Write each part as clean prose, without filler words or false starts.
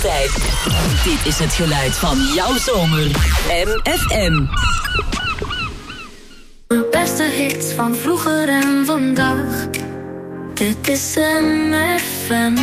altijd. Dit is het geluid van jouw zomer. MFM. De beste hits van vroeger en vandaag. Dit is MFM.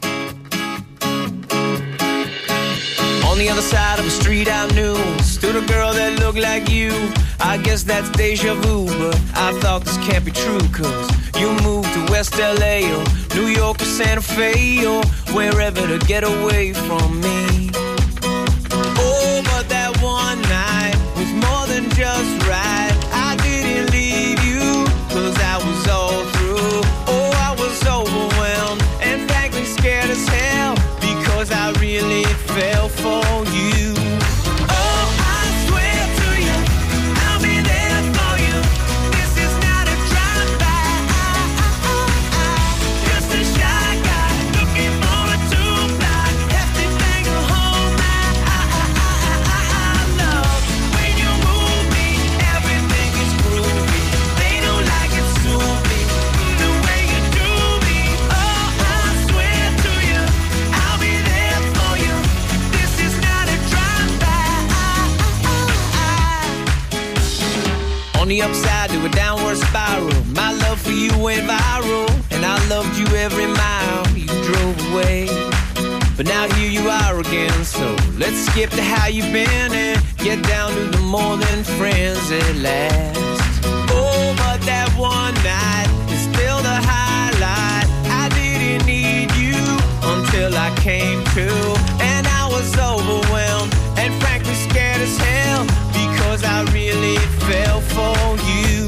On the other side of the street I knew stood a girl that looked like you. I guess that's deja vu, but I thought this can't be true. Cause you moved to West LA or New York or Santa Fe or wherever to get away from me. Oh, but that one night was more than just right. I didn't leave you cause I was all through. Oh, I was overwhelmed and frankly scared as hell because I really fell for you. On the upside to a downward spiral, my love for you went viral, and I loved you every mile you drove away. But now here you are again, so let's skip to how you've been and get down to the more than friends at last. Oh, but that one night is still the highlight. I didn't need you until I came to, and I was overwhelmed and frankly scared as hell because I really fell for you.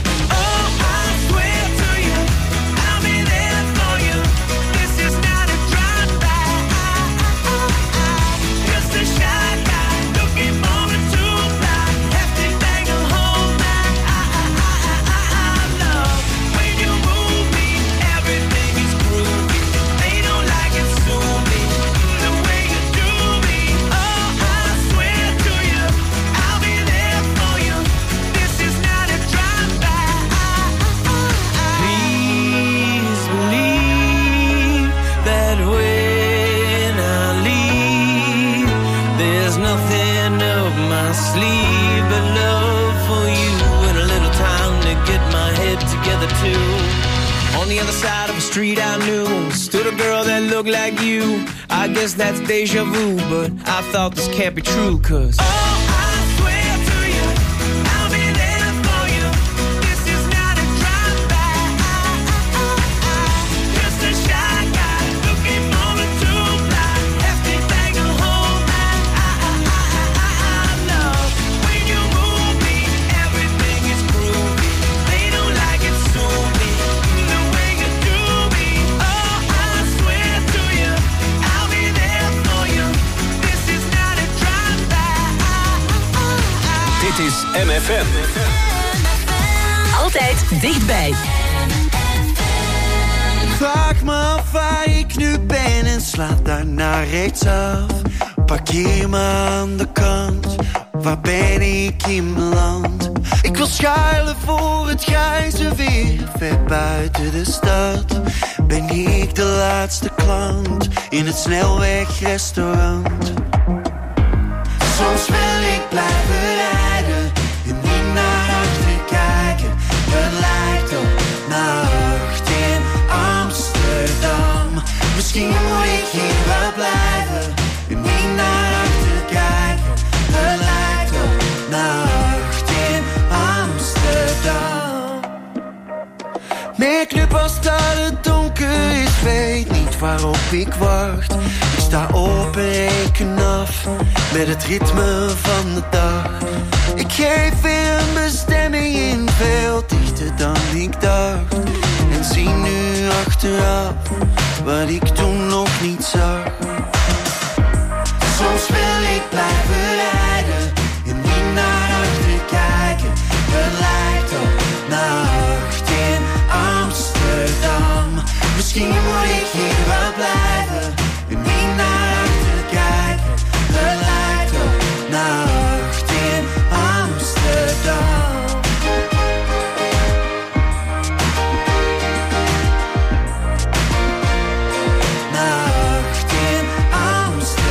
On the other side of the street I knew stood a girl that looked like you. I guess that's deja vu, but I thought this can't be true. Cause Dit is MFM. Altijd dichtbij. Vraag me af waar ik nu ben en slaat daarna rechtsaf. Parkeer me aan de kant, waar ben ik in mijn land? Ik wil schuilen voor het grijze weer, ver buiten de stad. Ben ik de laatste klant in het snelwegrestaurant? Soms wil ik blijven rijden en niet naar achter kijken. Het lijkt op nacht in Amsterdam. Misschien moet ik hier wel blijven en niet naar achter kijken. Het lijkt op nacht in Amsterdam. Merk nu pas dat het donker is, weet niet waarop ik wacht. Ik sta op en reken af met het ritme van de dag. Ik geef weer een bestemming in, veel dichter dan ik dacht. En zie nu achteraf wat ik toen nog niet zag. Soms wil ik blijven rijden en niet naar achter kijken. Het lijkt op nacht in Amsterdam. Misschien moet ik hier wel blijven en niet naar achter kijken. Het lijkt op nacht in Amsterdam. Nacht in Amsterdam.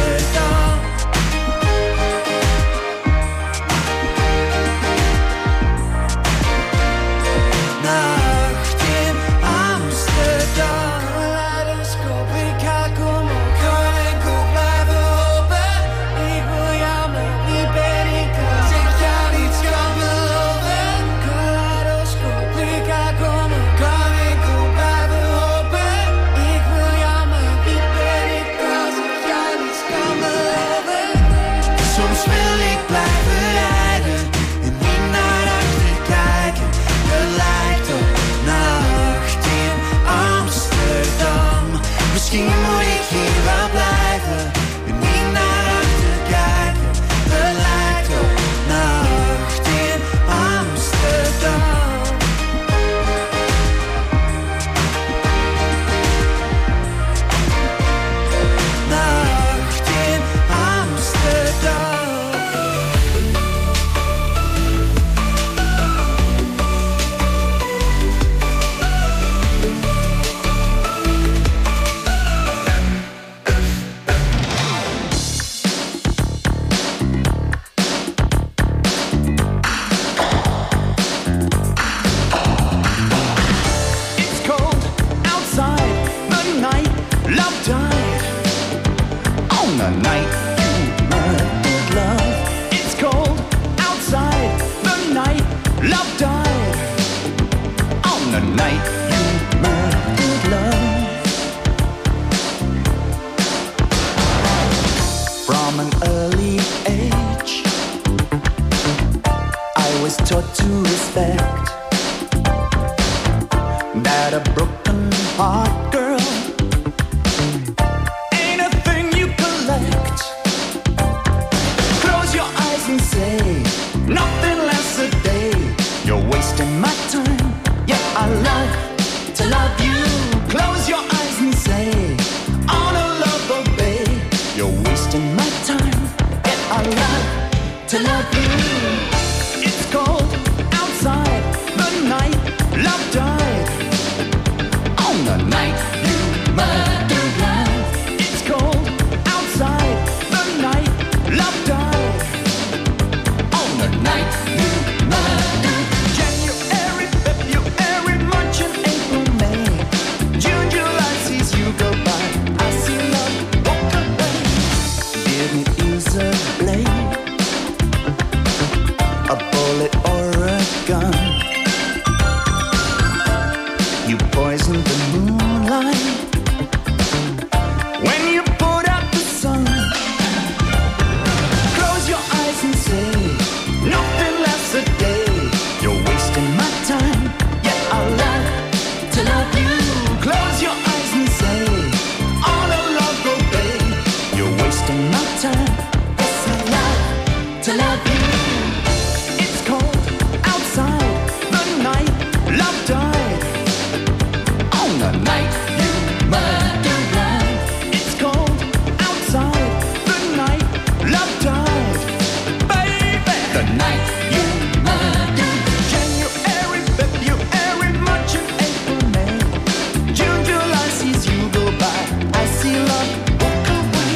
was taught to respect. That a broken heart, girl, ain't a thing you collect. Close your eyes and say nothing less a day. You're wasting my time. Yeah, I love to love you. Close your eyes and say on a love obey. You're wasting my time. Yeah, I love to love you. It's cold outside the night love died. On the night you murdered love. It's cold outside the night love died. On the night you murdered. January, February, March and April, May, June, July sees you go by. I see love walk away. Didn't use a blade, a bullet or a gun. You poisoned the moonlight when you put out the sun. Close your eyes and say nothing less a day. You're wasting my time. Yeah, I love to love you. Close your eyes and say all of love obey. You're wasting my time. Yes, I love to love you. It's cold outside the night love died. On the night you murdered love. It's cold outside the night love died. Baby, the night you murdered. January, February, March and April, May, June, July sees you go by. I see love walk away.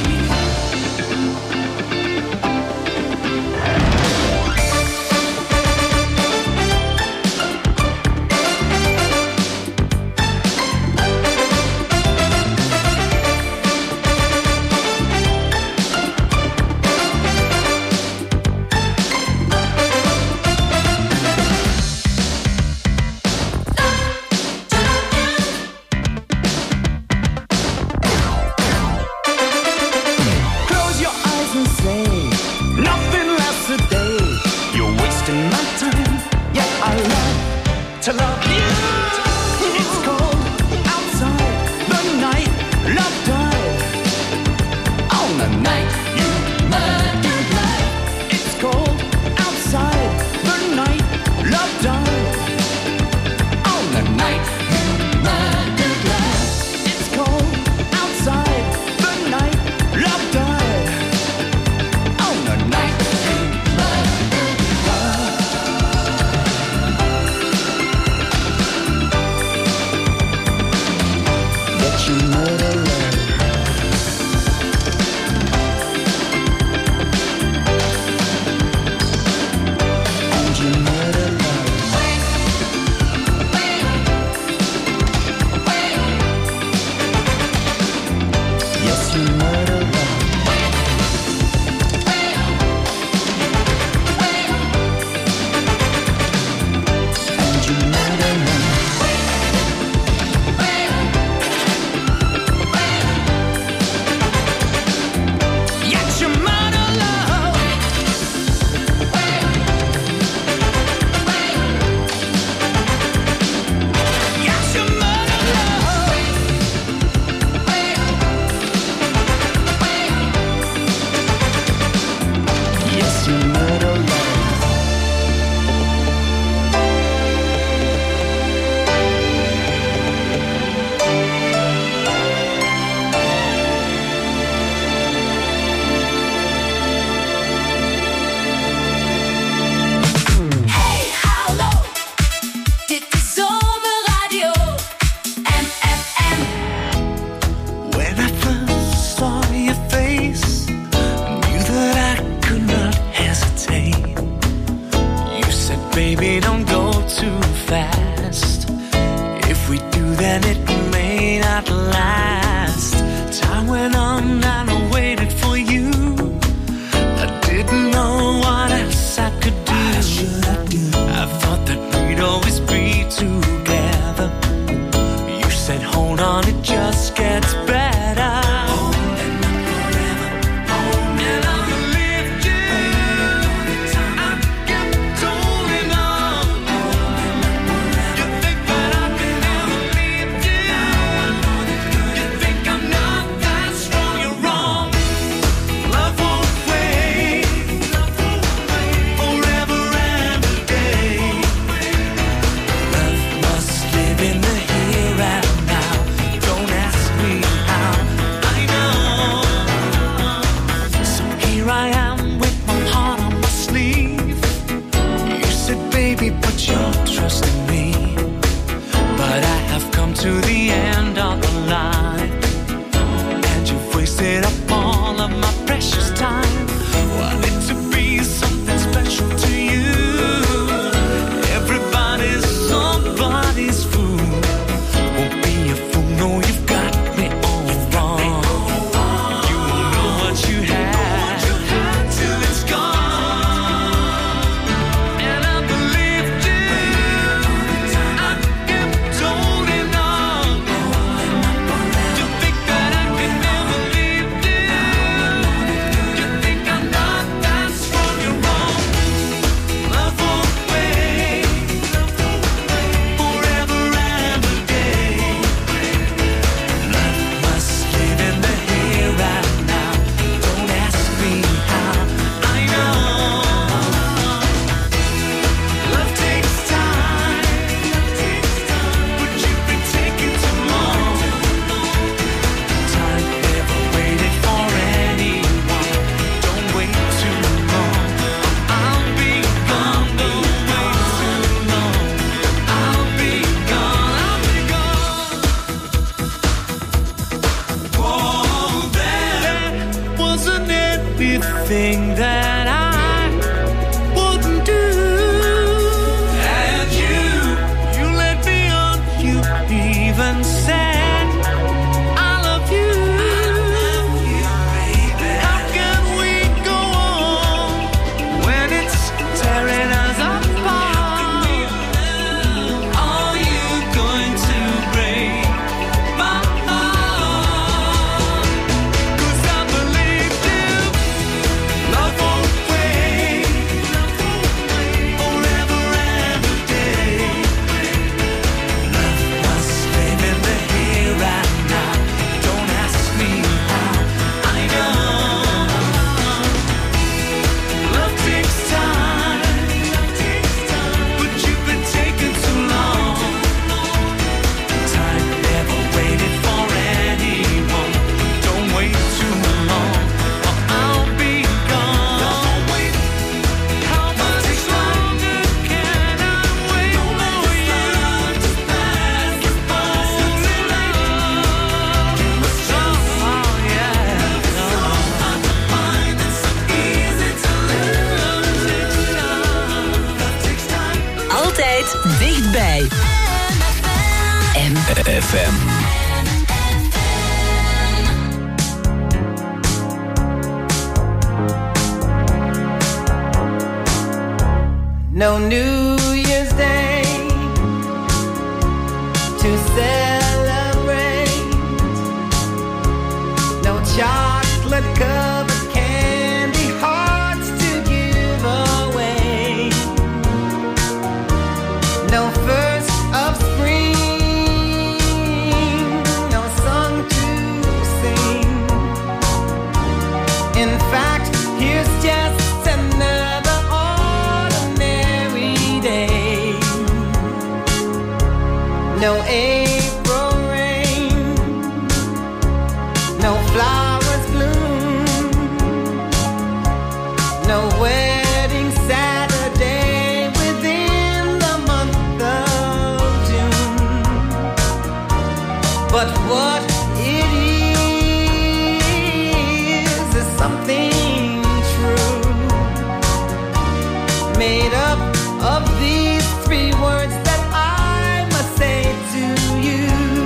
Close your eyes and say nothing lasts a day. You're wasting my time. Yeah, I love to love you. It's cold outside the night love died. On the night you murdered love. It's cold outside the night love died. On the night you murdered love. It's cold outside the night love died. On the night you murdered love. That you murder love. And you murder love. Yes, you murder love. And you murder love. Yes, you murder love. Yes, you murder love. Yes, you murder love. Hey, hallo. Dit is Zomerradio MFM. When I first saw your face, I knew that I could not hesitate. You said, baby, don't go too fast. If we do, then it may not last. Time went on and I waited for you. I didn't know what else I could do. I thought that we'd always be together. You said, hold on, it just gets better. And I believed you. I kept holding on. bij MFM. No New Year's Day to celebrate. No chocolate covered candy hearts to give away. No first of spring, no song to sing. In fact, here's just another ordinary day. No April rain, no flowers bloom, no wedding Saturday within the month of June. But what it is something true, made up of these three words that I must say to you.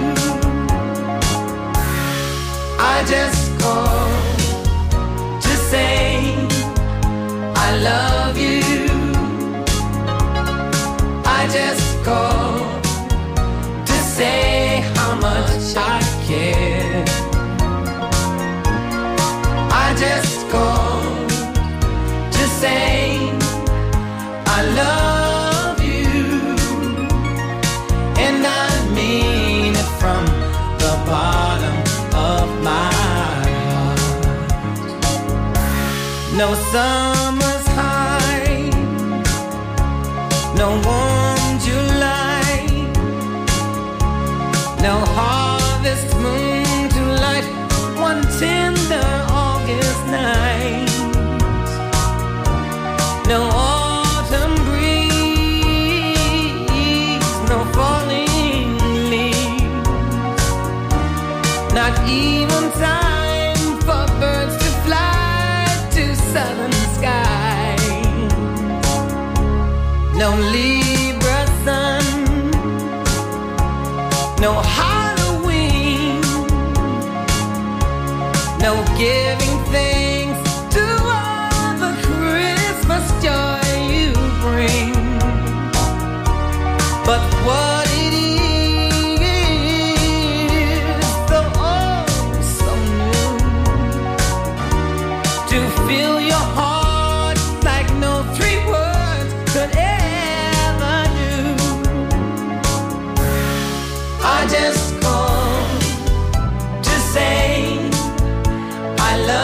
I just called to say I love you. I just called to say how much I care. I just called to say I love you, and I mean it from the bottom of my heart. No summer's high, no warm July, no harvest moon to light one tender August night. No autumn breeze, no falling leaves, not even time for birds to fly to southern skies. No Libra sun, no Halloween, no giving thanks to all the Christmas joy you bring. But what it is, so oh, so new, to fill your heart like no three words could ever do. I just called to say I love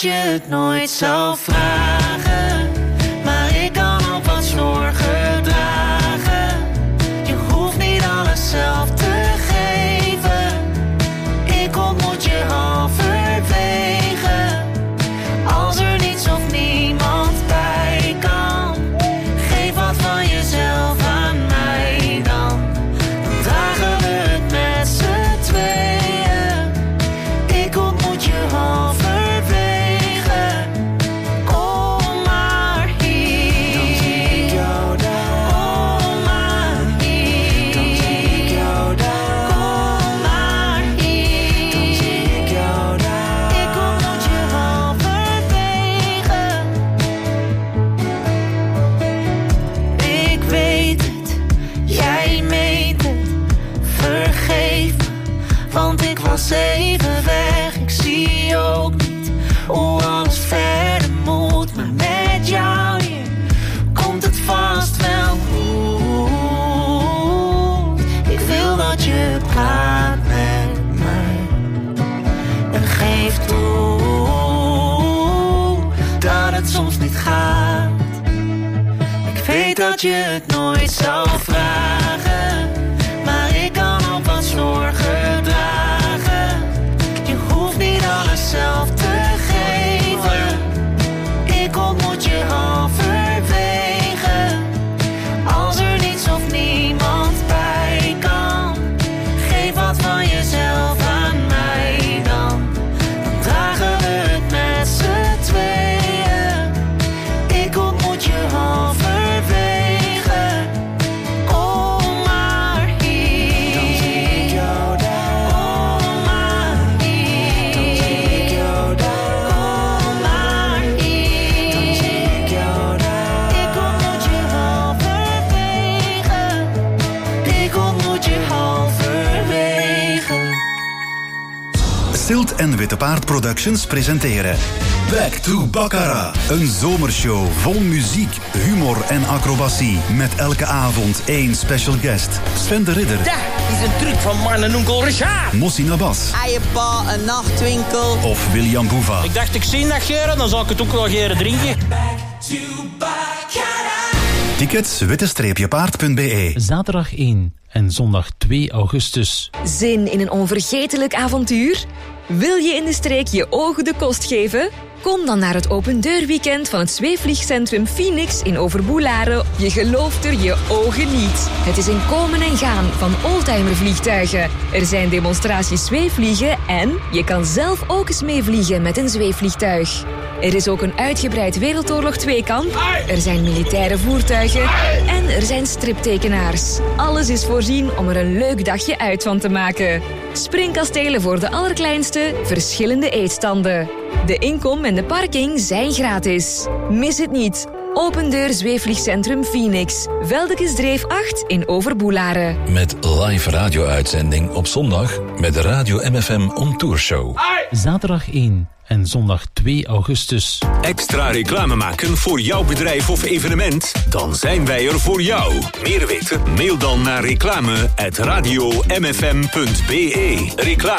je het nooit zou vragen, maar ik kan ook wat zorgen dragen. Je hoeft niet alles zelf te geven, ik ontmoet je halverwege. Als er niets of niemand bij kan, geef wat van jezelf aan mij dan. Dan dragen we het met z'n tweeën, ik ontmoet je halverwege. Kom maar hier, dan zie ik jou daar. Kom maar hier, dan zie ik jou daar. Kom maar hier, dan zie ik jou daar. Ik ontmoet je halverwege. Ik weet het, jij meent het. Vergeef me, want ik was even weg. Ik zie ook niet hoe alles verder moet, maar met jou hier komt het vast wel goed. Ik wil dat je praat met mij en geef toe dat het soms niet gaat. Ik weet dat je het nooit zou vragen, maar ik kan ook wat zorgen dragen. Je hoeft niet alles zelf te geven, ik ontmoet je halverwege. Als er niets of niemand bij kan, geef wat van jezelf aan mij dan. Dan dragen we het met z'n tweeën, ik ontmoet je halverwege. Kom maar hier, dan zie ik jou daar. Kom maar hier, dan zie ik jou daar. Kom maar hier, dan zie ik jou daar. Ik ontmoet je halverwege, ik ontmoet je halverwege. Silt en Witte Paard Productions presenteren Back to Baccarat. Een zomershow vol muziek, humor en acrobatie. Met elke avond één special guest. Sven de Ridder. Dat is een truc van mijn onkel Richard. Mossi Nabas. Eiepa, een nachtwinkel. Of William Boeva. Ik dacht, ik zie dat geren, dan zal ik het ook wel geren drinken. Tickets witte-paard.be. Zaterdag 1 en zondag 2 augustus. Zin in een onvergetelijk avontuur? Wil je in de streek je ogen de kost geven? Kom dan naar het opendeurweekend van het zweefvliegcentrum Phoenix in Overboelaren. Je gelooft er je ogen niet. Het is een komen en gaan van oldtimervliegtuigen. Er zijn demonstraties zweefvliegen en je kan zelf ook eens meevliegen met een zweefvliegtuig. Er is ook een uitgebreid Wereldoorlog 2-kamp. Er zijn militaire voertuigen en er zijn striptekenaars. Alles is voorzien om er een leuk dagje uit van te maken. Springkastelen voor de allerkleinste, verschillende eetstanden. De inkom en de parking zijn gratis. Mis het niet. Open deur zweefvliegcentrum Phoenix. Veldekesdreef 8 in Overboelaren. Met live radio-uitzending op zondag met de Radio MFM On Tour Show. Zaterdag 1 en zondag 2 augustus. Extra reclame maken voor jouw bedrijf of evenement? Dan zijn wij er voor jou. Meer weten? Mail dan naar reclame@radiomfm.be.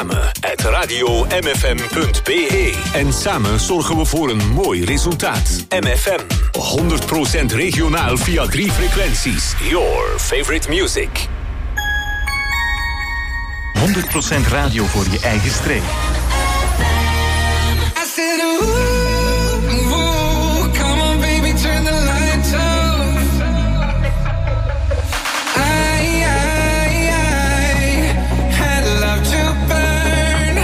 Reclame@radiomfm.be. En samen zorgen we voor een mooi resultaat. MFM. 100% regionaal via 3 frequenties. Your favorite music. 100% radio voor je eigen streek. Come on baby, turn the lights off. I had love to burn.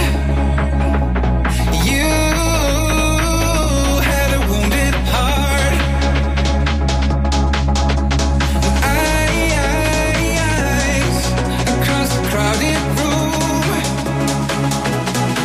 You had a wounded heart. Eyes across the crowded room.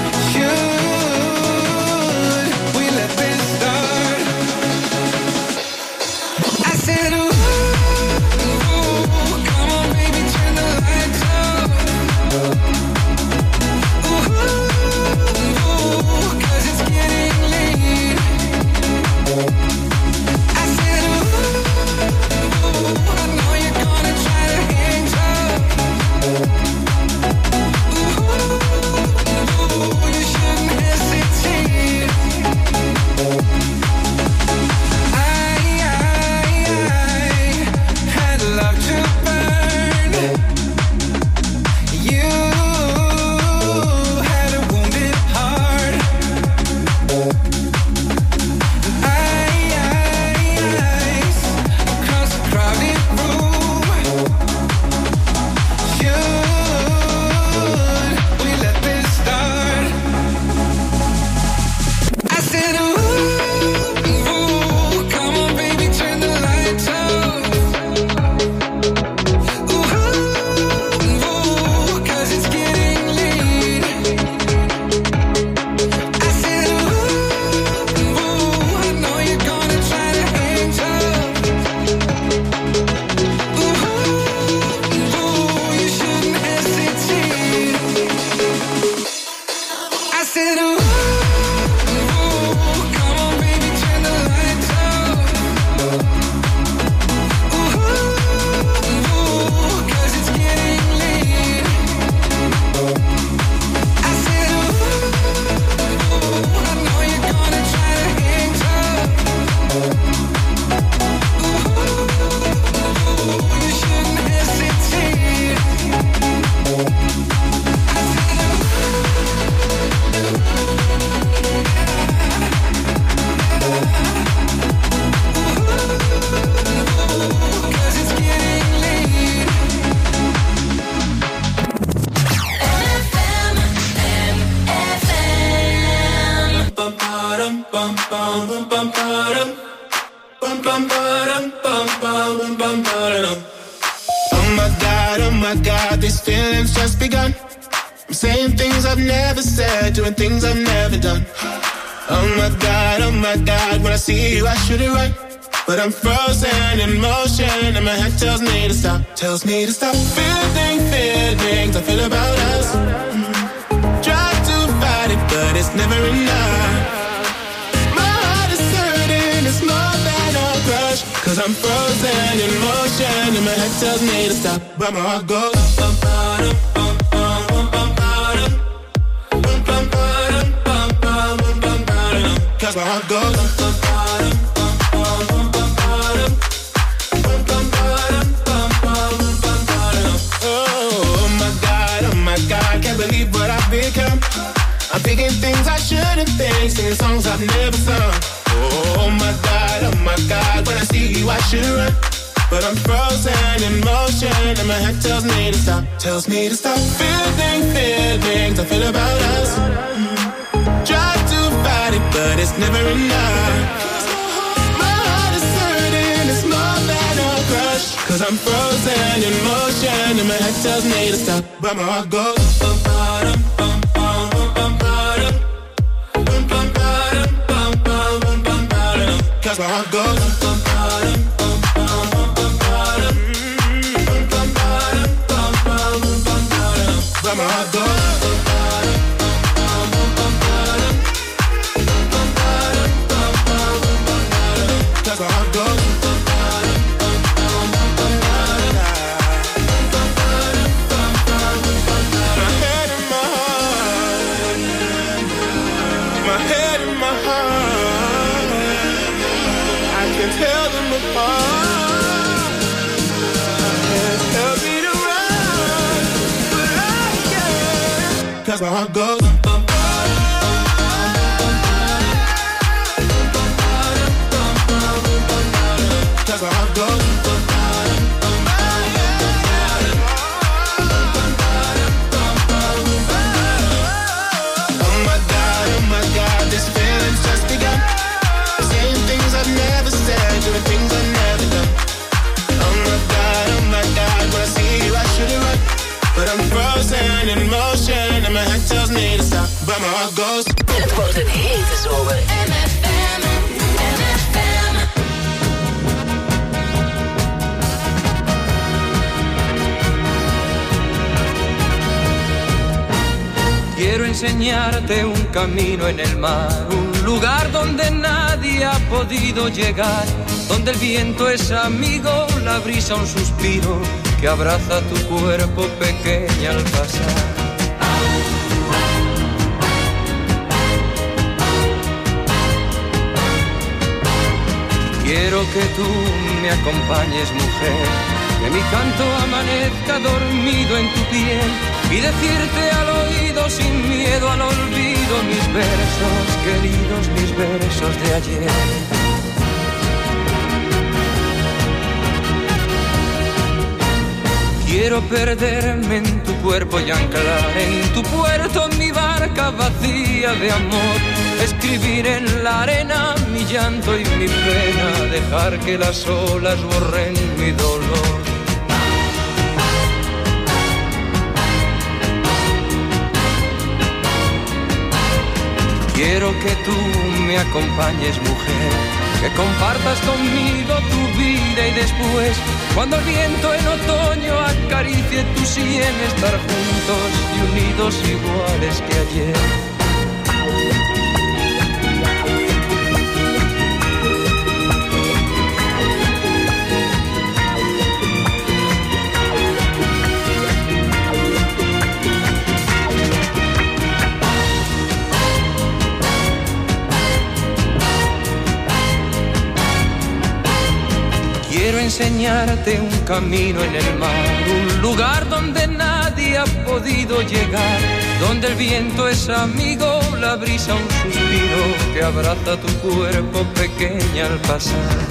Oh my God, these feelings just begun. I'm saying things I've never said, doing things I've never done. Oh my God, when I see you I should it right. But I'm frozen in motion and my head tells me to stop. Tells me to stop feeling feelings I feel about us. Try to fight it but it's never enough. My heart is hurting, it's more than a crush. Cause I'm frozen in motion and my head tells me to stop. But my heart goes cause my heart goes oh my God, can't believe what I've become. I'm thinking things I shouldn't think, singing songs I've never sung. Oh my God, when I see you I should run. But I'm frozen in motion and my head tells me to stop. Tells me to stop feeling feelings I feel about us. Try to fight it but it's never enough. My heart is hurting, it's more than a crush. Cause I'm frozen in motion and my head tells me to stop. But my heart goes cause my heart goes but my heart goes cause my heart goes my head and my heart, my head and my heart, I can tell them apart. I can't help me to run, but I can't. Cause my heart goes cause my heart goes oh my God, this feeling's just begun. Saying things I've never said, doing things I've never done. Oh my God, when I see you I should it right. But I'm frozen in motion and my head tells me to stop. But my heart goes. Het wordt een hete zomer. MFM. Quiero enseñarte un camino en el mar, un lugar donde nadie ha podido llegar, donde el viento es amigo, la brisa un suspiro que abraza tu cuerpo pequeña al pasar. Quiero que tú me acompañes, mujer, que mi canto amanezca dormido en tu piel y decirte al oído sin miedo al olvido mis versos queridos, mis versos de ayer. Quiero perderme en tu cuerpo y anclar en tu puerto mi barca vacía de amor, escribir en la arena mi llanto y mi pena, dejar que las olas borren mi dolor. Quiero que tú me acompañes, mujer, que compartas conmigo tu vida y después, cuando el viento en otoño acaricie tu sien, estar juntos y unidos iguales que ayer. Quiero enseñarte un camino en el mar, un lugar donde nadie ha podido llegar, donde el viento es amigo, la brisa un suspiro que abraza tu cuerpo pequeña al pasar.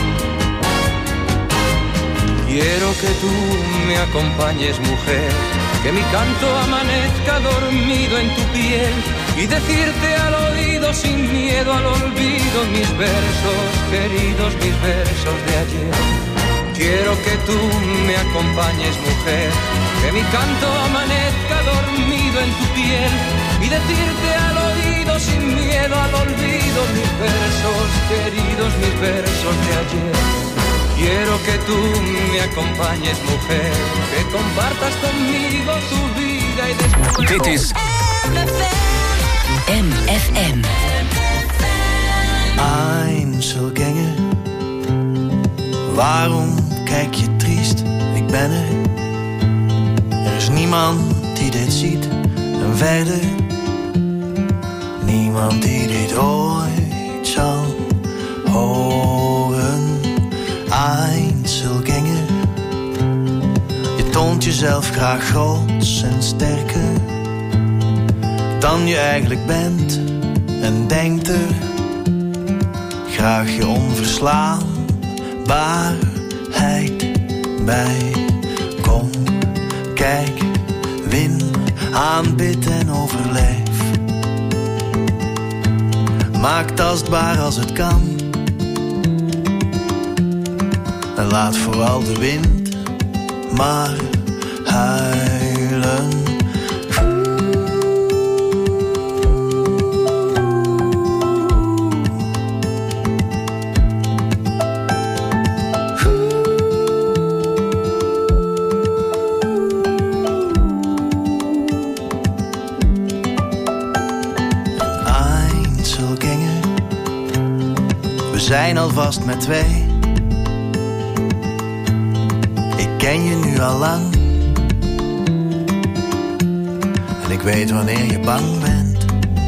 Quiero que tú me acompañes, mujer, que mi canto amanezca dormido en tu piel y decirte al oído sin miedo al olvido mis versos, queridos, mis versos de ayer. Quiero que tú me acompañes, mujer, que mi canto amanezca dormido en tu piel y decirte al oído sin miedo al olvido mis versos, queridos, mis versos de ayer. Quiero que tú me acompañes, mujer, que compartas conmigo tu vida y después... Dit is MFM. Einzelgänger, waarom kijk je triest? Ik ben er. Er is niemand die dit ziet. En verder, niemand die dit ooit zal horen. Einzelgänger, je toont jezelf graag groots en sterker dan je eigenlijk bent. En denkt er graag je onverslaanbaarheid bij. Kom, kijk, win, aanbid en overleef. Maak tastbaar als het kan. En laat vooral de wind maar huilen. Einzelgänger, we zijn alvast met twee. Ik ken je nu al lang. En ik weet wanneer je bang bent.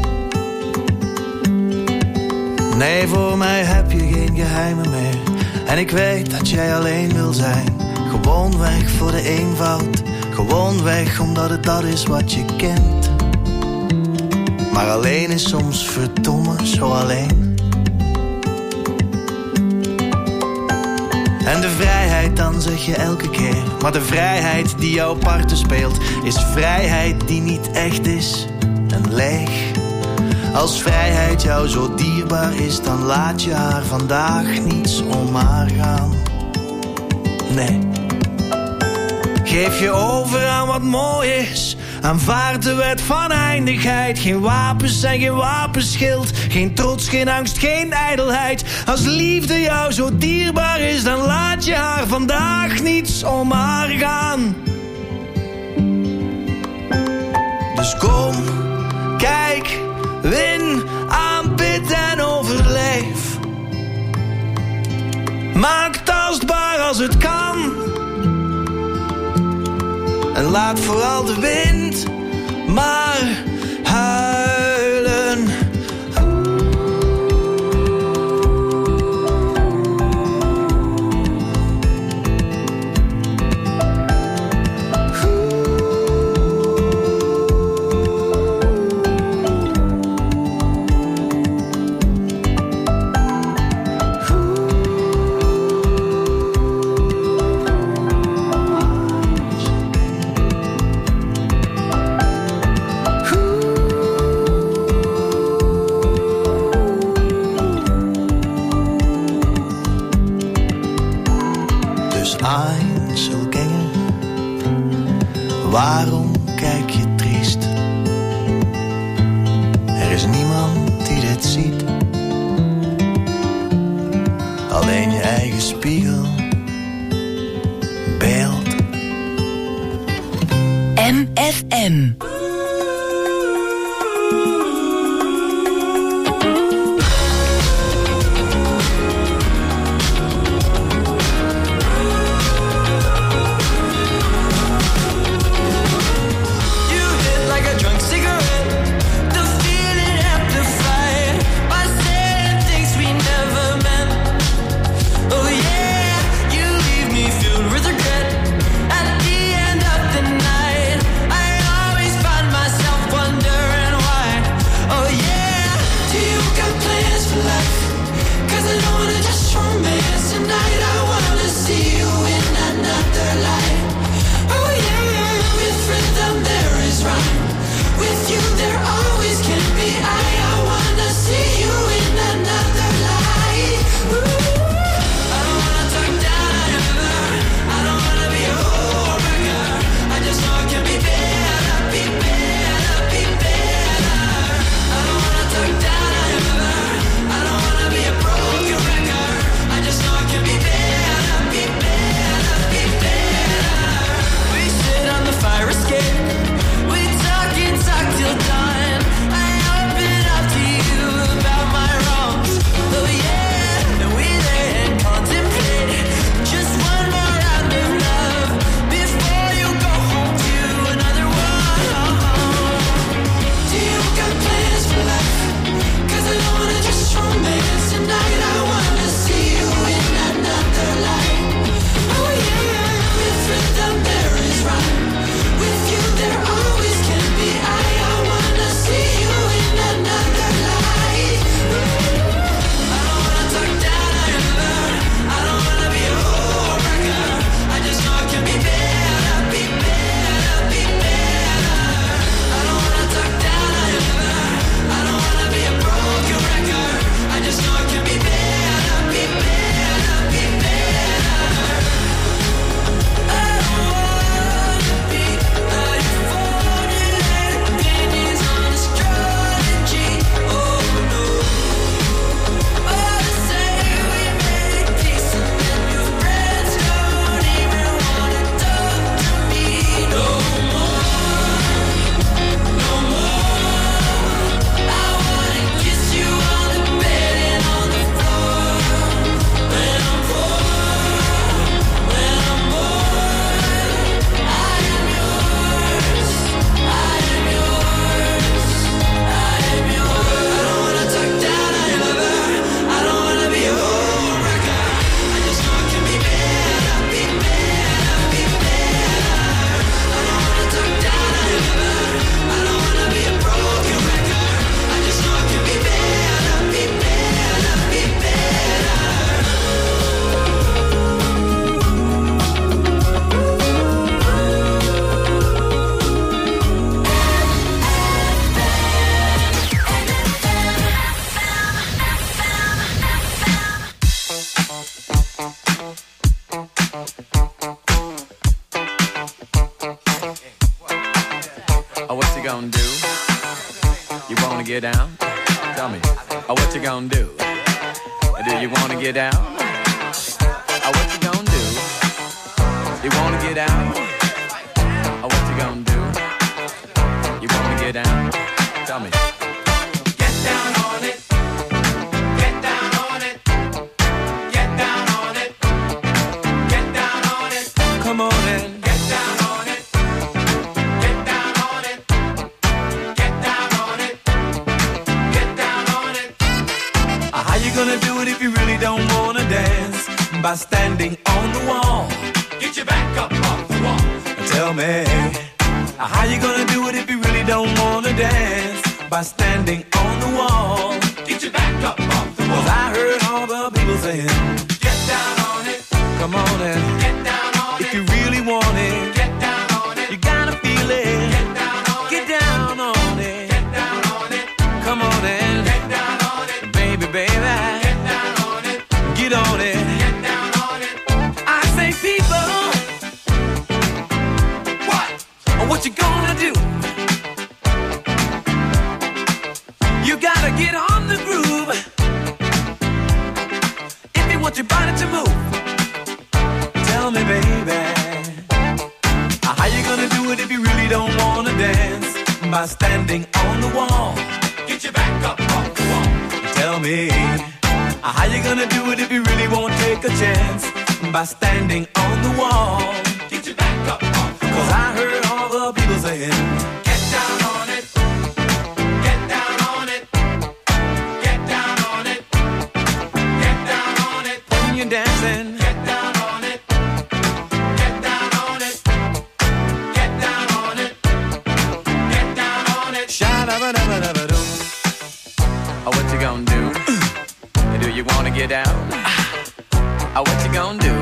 Nee, voor mij heb je geen geheimen meer. En ik weet dat jij alleen wil zijn. Gewoon weg voor de eenvoud. Gewoon weg omdat het dat is wat je kent. Maar alleen is soms verdomme zo alleen. En de vrijheid, dan zeg je elke keer. Maar de vrijheid die jouw parten speelt, is vrijheid die niet echt is en leeg. Als vrijheid jou zo dierbaar is, dan laat je haar vandaag niets om haar gaan. Nee. Geef je over aan wat mooi is. Aanvaard de wet van eindigheid. Geen wapens en geen wapenschild. Geen trots, geen angst, geen ijdelheid. Als liefde jou zo dierbaar is, dan laat je haar vandaag niets om haar gaan. Dus kom, kijk, win, aanbid en overleef. Maak tastbaar als het kan. En laat vooral de wind maar huilen. Einzelgänger, waarom kijk je triest? Er is niemand die dit ziet. Alleen je eigen spiegel, beeld. MFM. With regret at the end of the night, I always You wanna get down? Tell me, what you gonna do? Do you wanna get down? What you gonna do? You wanna get down? What you gonna do? You wanna get down? Tell me. Get down on it. Get down on it. Get down on it. Get down on it. Come on in. Get down on it. Get down on it. Get down on it. Get down on it. How you gonna do it if you really don't wanna dance? By standing on the wall. Get your back up off the wall. Tell me, how you gonna do it if you really don't wanna dance? By standing on the wall. Get your back up off the wall. 'Cause I heard all the people saying, get down on it. Come on and get down on it. If you really want it, get down on it. You gotta feel it. Get down on it. Get down on it. Get down on it. Come on and get down on it. Baby, baby. Get down on it. Get on it. Get down on it. I say people. What you gonna do? You gotta get on the groove if you want your body to move. Tell me, baby, how you gonna do it if you really don't wanna dance? By standing on the wall. Get your back up off the wall. Tell me, how you gonna do it if you really won't take a chance? By standing on the wall. Get your back up off the wall. 'Cause I heard all the people saying, get down on it. Get down on it. Get down on it. Get down on it. When you're dancing, get down on it. Get down on it. Get down on it. Get down on it. Sha-da-ba-da-ba-da-ba-doo. What you gonna do? Do you wanna get down? What you gonna do?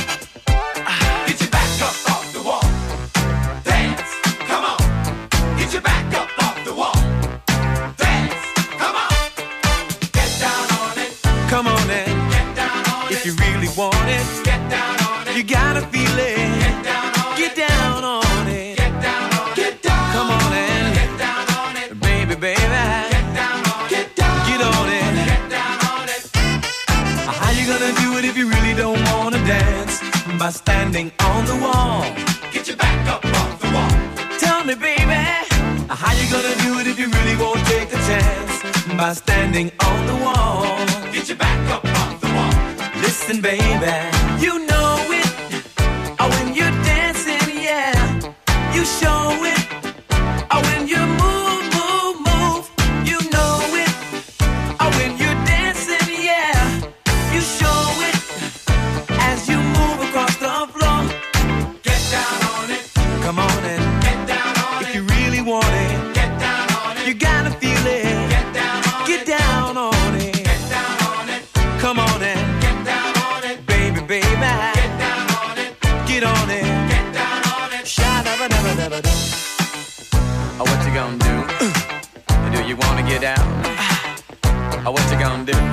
Get your back up off the wall. Dance, come on. Get your back up off the wall. Dance, come on. Get down on it. Come on in. Get down on it. If you really want it, get down on it. You gotta feel it. Get down on it. Get down on it. Get down on it. Get down. Come on in. Get down on it. Baby, baby. Get down on it. Get down. Get on it. Get down on it. How you gonna do it if you really don't wanna dance? By standing on the wall. Get your back up off the wall. Tell me, baby, how you gonna do it if you really won't take a chance? By standing on the wall. Get your back up off the wall. Listen, baby, you know it. When you're dancing, yeah, you show it. When you move, move, move, you know it. When you're dancing, yeah, you show it. As you move across the floor, get down on it. Come on and get down on it. If you really want it, get down on it. You gotta feel it. Get down on it. Get down on it. Get down on it. Come on and get down on it. Baby, baby. Get down on it. Get on it. Get down on it. Sha-da-ba-da-ba-da-ba-da. What you gonna do? Do you wanna get down? What you gonna do?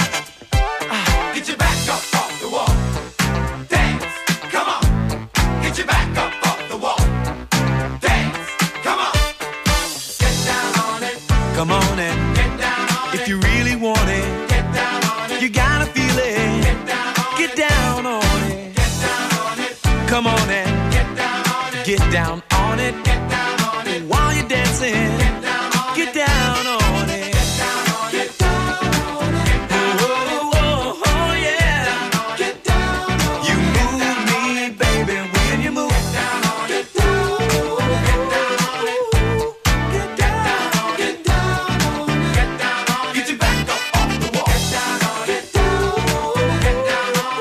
Get your back up off the wall. Dance, come on. Get your back up off the wall. Dance, come on. Get down on it. Come on and get down on it. If you really want it, get down on it. You gotta feel it. Get down on it. Get down on it. Get down on it. Come on and get down on it. Get down on it. Get down on it. While you're dancing, get down on it. Get down on it. Get down on it. Get down on it. Oh, oh, oh, yeah. Get down on it. You move me, baby, when you move. Get down on it. Get down on it. Get down on it. Get down on it. Get down on it. Get down on it. Get your back up off the wall. Get down on it. Get down on it. Get down on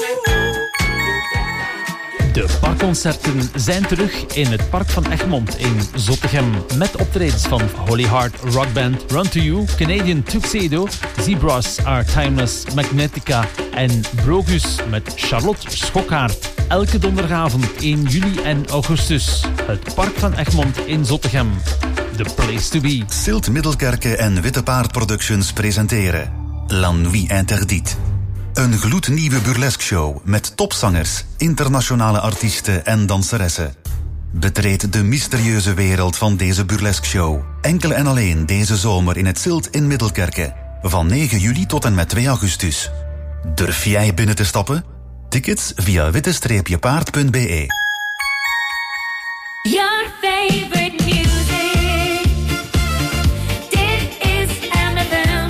it. De parkconcerten zijn terug in het Park van Egmond in Zottegem. Met optredens van Holy Heart Rock Band, Run To You, Canadian Tuxedo, Zebras Are Timeless, Magnetica en Brogus met Charlotte Schokkaert. Elke donderdagavond 1 juli en augustus. Het Park van Egmond in Zottegem. The place to be. Silt Middelkerke en Witte Paard Productions presenteren La Nuit Interdite. Een gloednieuwe burlesque show met topzangers, internationale artiesten en danseressen. Betreed de mysterieuze wereld van deze burlesque show. Enkel en alleen deze zomer in het Zilt in Middelkerke. Van 9 juli tot en met 2 augustus. Durf jij binnen te stappen? Tickets via witte-paard.be. Your favorite music. Dit is MFM.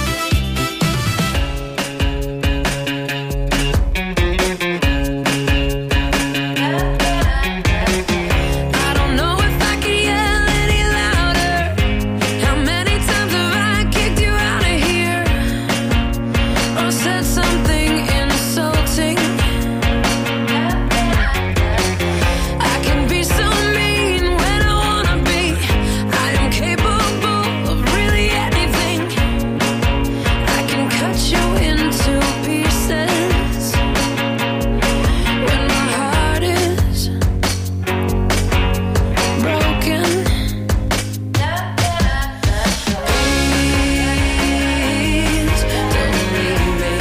I don't know if I can yell any louder. How many times have I kicked you out of here? Or said something insulting? I can be so mean when I wanna be. I am capable of really anything. I can cut you into pieces when my heart is broken. Please don't leave me.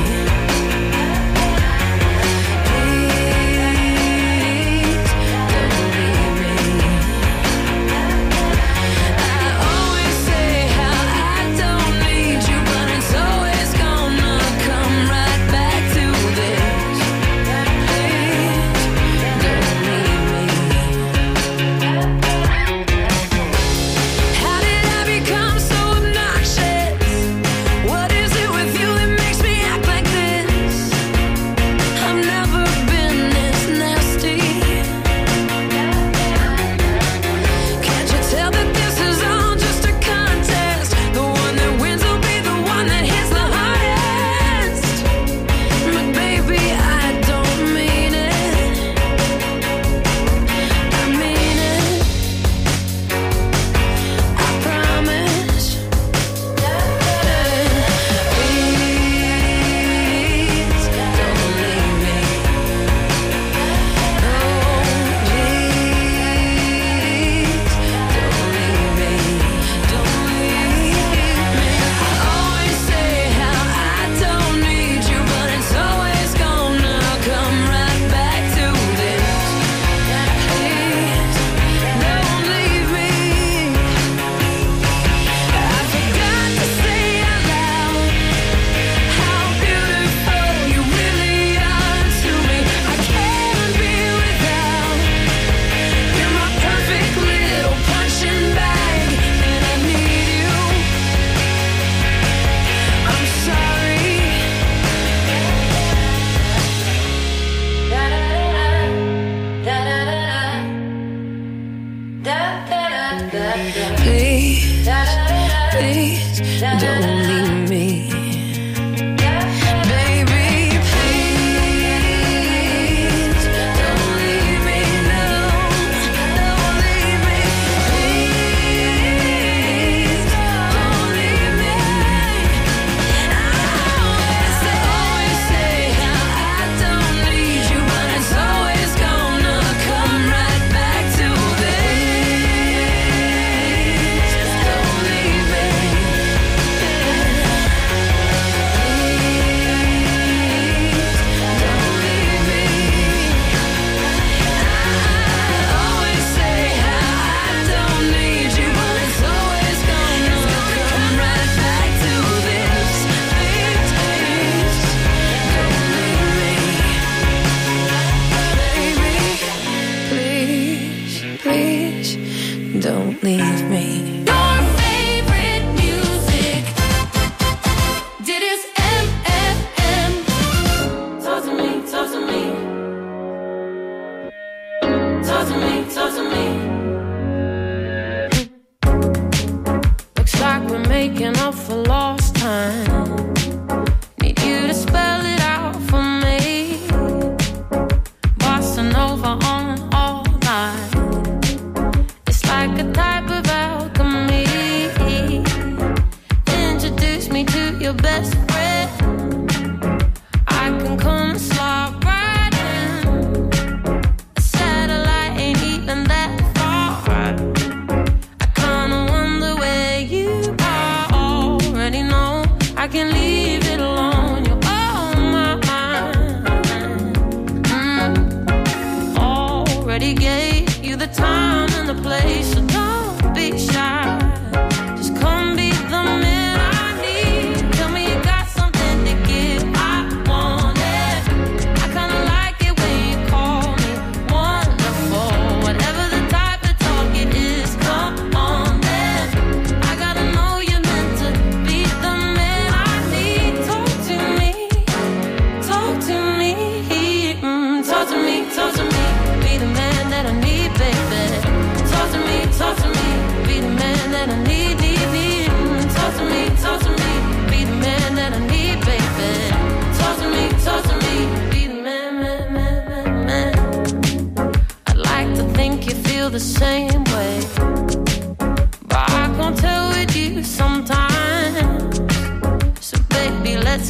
I always say how I don't need you, but it's always gonna come right back to this. Please don't leave me. How did I become so obnoxious? What is it with you that makes me act like this? I've never been this nasty. Can't you tell that this is all just a contest? The one that wins will be the one that hits the hardest. But baby, I don't mean it. I mean it. I promise. Please don't leave me. Oh, please don't leave me. I always say how I don't need you, but it's always gonna come right back to this. Please don't leave me. I forgot to say out loud how beautiful you really are to me. I can't be without. You're my perfect little punching bag, and I need you. I'm sorry. Please, please don't leave me. Baby, please don't leave me. No, don't leave me. Please don't leave me. I always say how I don't need you, but it's always gonna come right back to this. Don't leave me. Don't leave me. Your favorite music. Dit is MFM. Talk to me, talk to me. Talk to me, talk to me. Looks like we're making up for lost time. Need you to spell it out for me. Bossa Nova on all night. Like a type of alchemy. Introduce me to your best friend. I can come slide right in. A satellite ain't even that far. I kinda wonder where you are. Already know I can leave it alone. You're on my mind. Already gave you the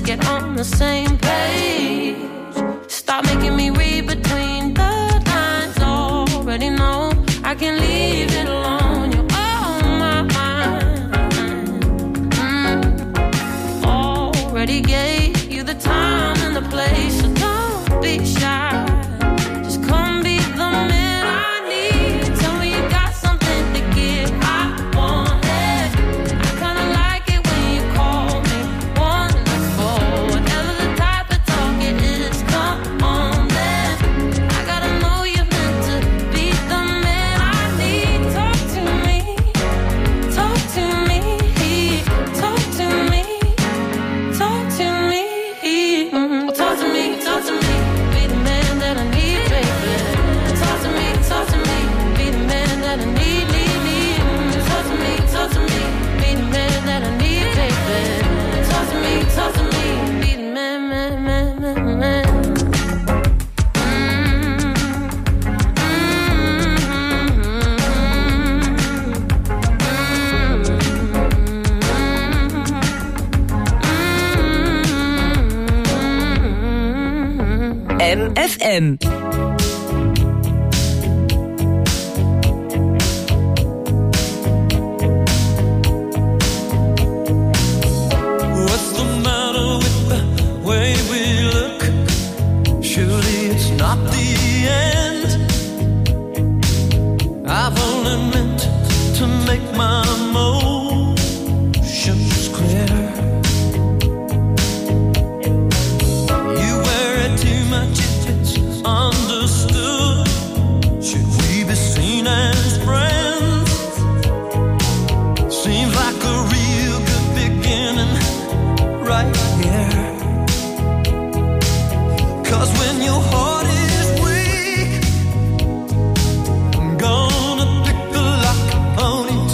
get on the same page. Stop making me read between the lines. Already know I can leave it alone. You're on my mind. Already gave you the time and the place, so don't be shy. Just come be the man I need. Tell me you got something to give. I want it. I kinda like it when you call me wonderful. Whatever the type of talk it is, come on then. I gotta know you're meant to be the man I need. Talk to me, talk to me, talk to me, talk to me, talk to me, talk to me. Be the man that I need, baby. Talk to me, be the man that I need, need. Talk to me, be the man that I need, baby. Talk to me, be the man, man, man, man, man. MFM. What's the matter with the way we look? Surely it's not the end. I've only meant to make my emotions clear. You worry too much if it's understood. Should we be seen as friends? Seems like a real good beginning right here. 'Cause when your heart is weak, I'm gonna pick the lock on it.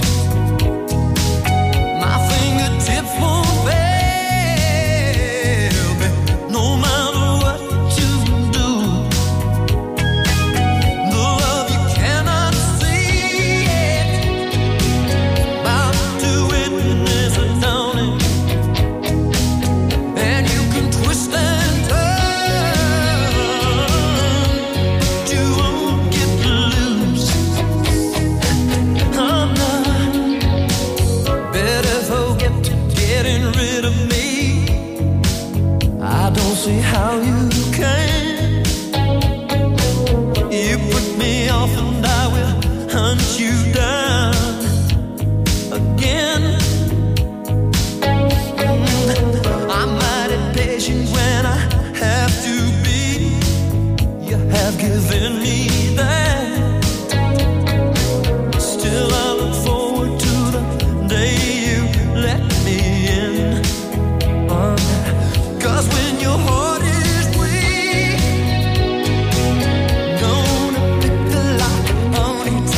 My fingertips won't fail me, no matter what you do. The love you cannot see it, about to witness a dawning. And you can twist and turn, but you won't get loose. I'm not. Better forget getting rid of me. I don't see how you can. You put me off and I will hunt you down again. I'm mighty patient when I have to be. You have given me that. Still I look forward to the day you let me in. 'Cause when your heart is weak, gonna pick the lock on it.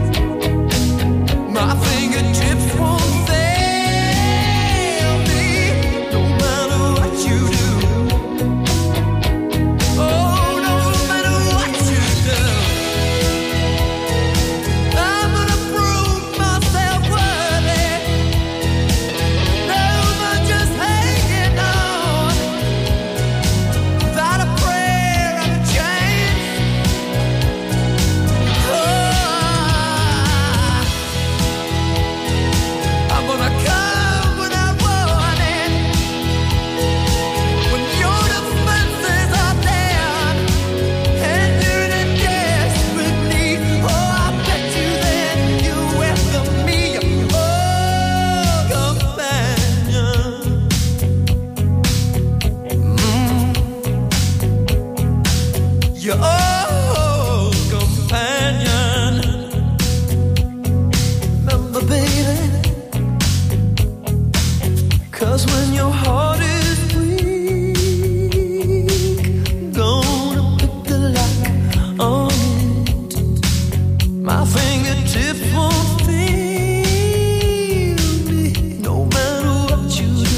My fingertips won't fail me, no matter what you do. Oh, no matter what you do. I'm gonna prove myself worthy. No more just hanging on, without a prayer and a chance. I'm gonna come without warning, when your defenses are down and you're in desperate need. Oh, I bet you then you welcome me, oh, companion. Your old companion. Remember, baby, 'cause when your heart is weak, gonna pick the lock on it. My fingertips won't feel me, no matter what you do.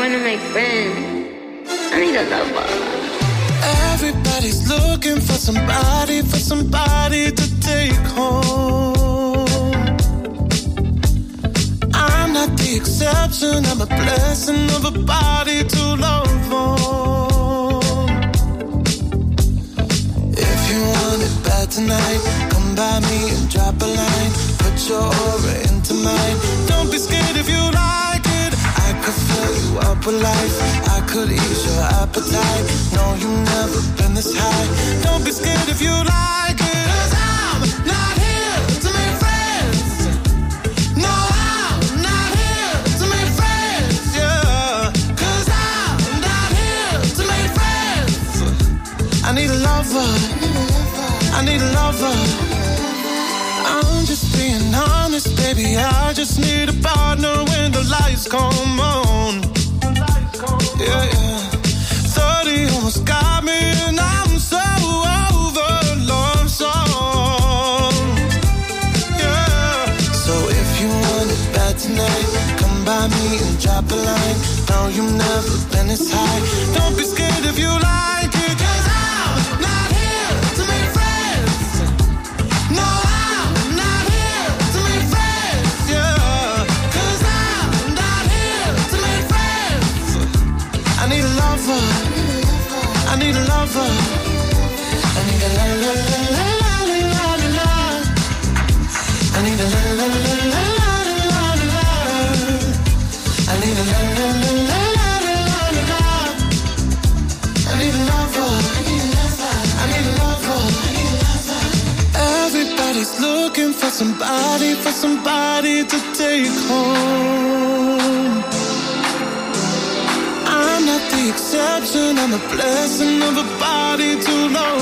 wanna make friends. I need a lover. Everybody's looking for somebody to take home. I'm not the exception, I'm a blessing of a body to love on. If you want it bad tonight, come by me and drop a line. Put your aura into mine. Don't be scared if you like it. I could fill you up with life. I could ease your appetite. No, you've never been this high. Don't be scared if you like it. 'Cause I'm not here to make friends. No, I'm not here to make friends, yeah. 'Cause I'm not here to make friends. I need a lover. I need a lover. I'm just being honest, baby. I just need a partner when the lights come on. Yeah, yeah. 30 almost got me and I'm so over love songs. Yeah. So if you want it bad tonight, come by me and drop a line. No, you've never been this high. Don't be scared if you like it. 'Cause I'm not here to make friends. No, I'm not here to make friends, yeah. 'Cause I'm not here to make friends. I need a lover. I need a lover. I need a la la la la la la la la. I need a la la la la la la la la. I need a la la la la la la la la. I need a lover. I need a lover. Everybody's looking for somebody to take home. I'm not the exception, I'm a blessing of a body to love.